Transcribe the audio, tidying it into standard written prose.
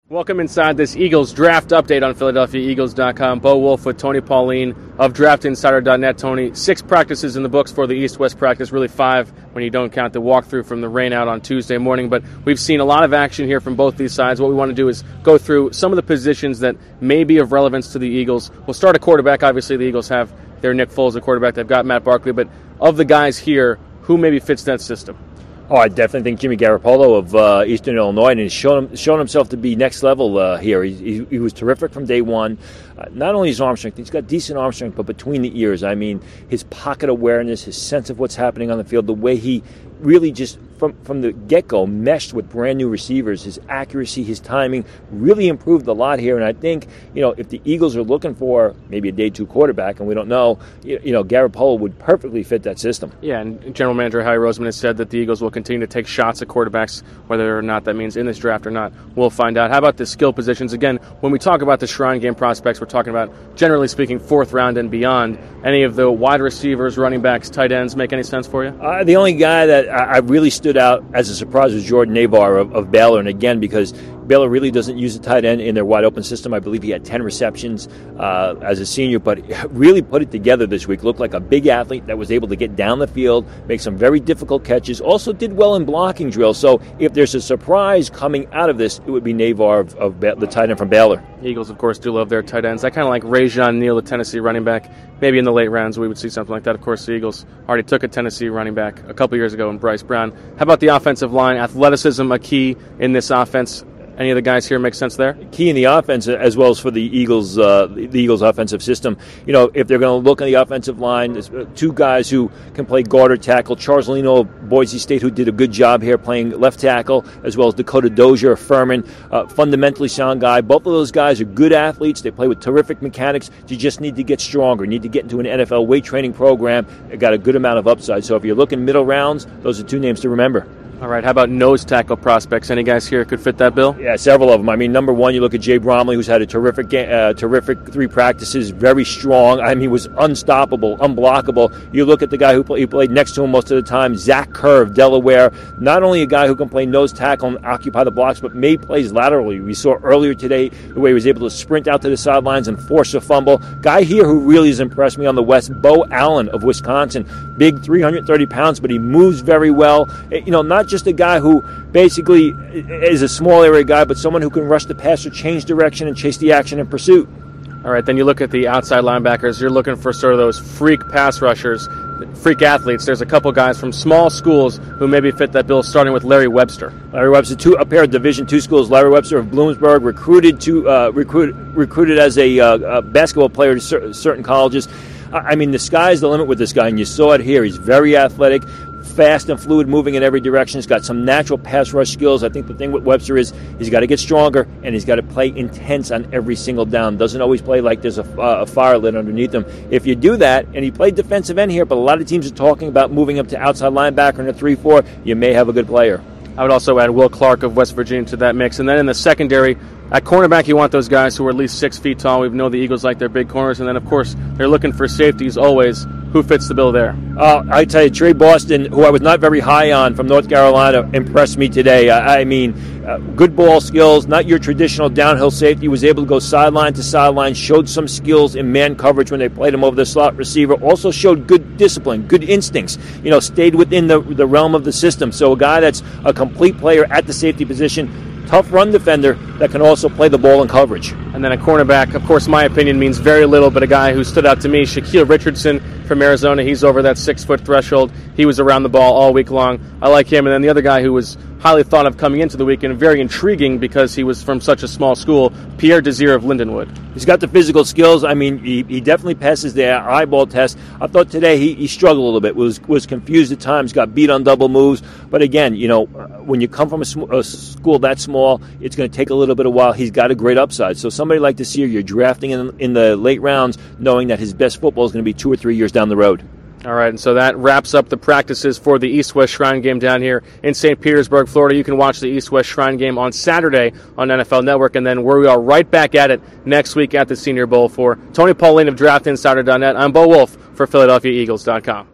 Welcome inside this Eagles draft update on PhiladelphiaEagles.com. Bo Wolf with Tony Pauline of DraftInsider.net. Tony, 6 practices in the books for the East-West practice, really 5 when you don't count the walkthrough from the rain out on Tuesday morning. But we've seen a lot of action here from both these sides. What we want to do is go through some of the positions that may be of relevance to the Eagles. We'll start at quarterback. Obviously, the Eagles have their Nick Foles at quarterback. They've got Matt Barkley. But of the guys here, who maybe fits that system? Oh, I definitely think Jimmy Garoppolo of Eastern Illinois, and he's shown himself to be next level here. He was terrific from day one. Not only his arm strength, he's got decent arm strength, but between the ears, I mean, his pocket awareness, his sense of what's happening on the field, the way he really just from the get-go meshed with brand new receivers, his accuracy, his timing really improved a lot here. And I think, if the Eagles are looking for maybe a day 2 quarterback, and we don't know, Garoppolo would perfectly fit that system. Yeah, and General Manager Howie Roseman has said that the Eagles will continue to take shots at quarterbacks, whether or not that means in this draft or not. We'll find out. How about the skill positions? Again, when we talk about the Shrine Game prospects, we're talking about, generally speaking, 4th round and beyond. Any of the wide receivers, running backs, tight ends make any sense for you? The only guy that I really stood out as a surprise was Jordan Navar of Baylor, and again, because Baylor really doesn't use a tight end in their wide open system. I believe he had 10 receptions as a senior, but really put it together this week. Looked like a big athlete that was able to get down the field, make some very difficult catches, also did well in blocking drills. So if there's a surprise coming out of this, it would be Navar of the tight end from Baylor. Eagles, of course, do love their tight ends. I kind of like Rajon Neal, the Tennessee running back. Maybe in the late rounds we would see something like that. Of course, the Eagles already took a Tennessee running back a couple years ago in Bryce Brown. How about the offensive line? Athleticism a key in this offense. Any of the guys here make sense there? Key in the offense as well as for the Eagles offensive system. If they're going to look on the offensive line, there's 2 guys who can play guard or tackle. Charles Leno of Boise State, who did a good job here playing left tackle, as well as Dakota Dozier of Furman. Fundamentally sound guy. Both of those guys are good athletes. They play with terrific mechanics. You just need to get stronger. You need to get into an NFL weight training program. They got a good amount of upside. So if you're looking middle rounds, those are 2 names to remember. All right, how about nose tackle prospects? Any guys here could fit that bill? Yeah, several of them. I mean, number 1, you look at Jay Bromley, who's had a terrific 3 practices, very strong. I mean, was unstoppable, unblockable. You look at the guy who played next to him most of the time, Zach Kerr of Delaware. Not only a guy who can play nose tackle and occupy the blocks, but made plays laterally. We saw earlier today the way he was able to sprint out to the sidelines and force a fumble. Guy here who really has impressed me on the West, Bo Allen of Wisconsin. Big, 330 pounds, but he moves very well. Not just a guy who basically is a small area guy, but someone who can rush the passer, change direction, and chase the action in pursuit. All right, then you look at the outside linebackers. You're looking for sort of those freak pass rushers, freak athletes. There's a couple guys from small schools who maybe fit that bill, starting with Larry Webster. Larry Webster, a pair of Division II schools. Larry Webster of Bloomsburg, recruited as a basketball player to certain colleges. I mean, the sky's the limit with this guy, and you saw it here. He's very athletic, fast and fluid, moving in every direction. He's got some natural pass rush skills. I think the thing with Webster is he's got to get stronger, and he's got to play intense on every single down. Doesn't always play like there's a fire lit underneath him. If you do that, and he played defensive end here, but a lot of teams are talking about moving up to outside linebacker in a 3-4, you may have a good player. I would also add Will Clark of West Virginia to that mix. And then in the secondary, at cornerback, you want those guys who are at least 6 feet tall. We know the Eagles like their big corners. And then, of course, they're looking for safeties always. Who fits the bill there? I tell you, Trey Boston, who I was not very high on from North Carolina, impressed me today. I mean, good ball skills, not your traditional downhill safety. Was able to go sideline to sideline, showed some skills in man coverage when they played him over the slot receiver. Also showed good discipline, good instincts. Stayed within the realm of the system. So a guy that's a complete player at the safety position. Tough run defender that can also play the ball in coverage. And then a cornerback, of course, my opinion means very little, but a guy who stood out to me, Shaquille Richardson from Arizona. He's over that 6-foot threshold. He was around the ball all week long. I like him. And then the other guy who was highly thought of coming into the weekend, very intriguing because he was from such a small school, Pierre Desir of Lindenwood. He's got the physical skills. I mean, he definitely passes the eyeball test. I thought today he struggled a little bit, was confused at times, got beat on double moves. But again, when you come from a school that small, it's going to take a little bit of while. He's got a great upside. So somebody like Desir, you're drafting in the late rounds, knowing that his best football is going to be 2 or 3 years down the road. All right, and so that wraps up the practices for the East-West Shrine Game down here in St. Petersburg, Florida. You can watch the East-West Shrine Game on Saturday on NFL Network, and then we are right back at it next week at the Senior Bowl. For Tony Pauline of DraftInsider.net, I'm Bo Wolf for PhiladelphiaEagles.com.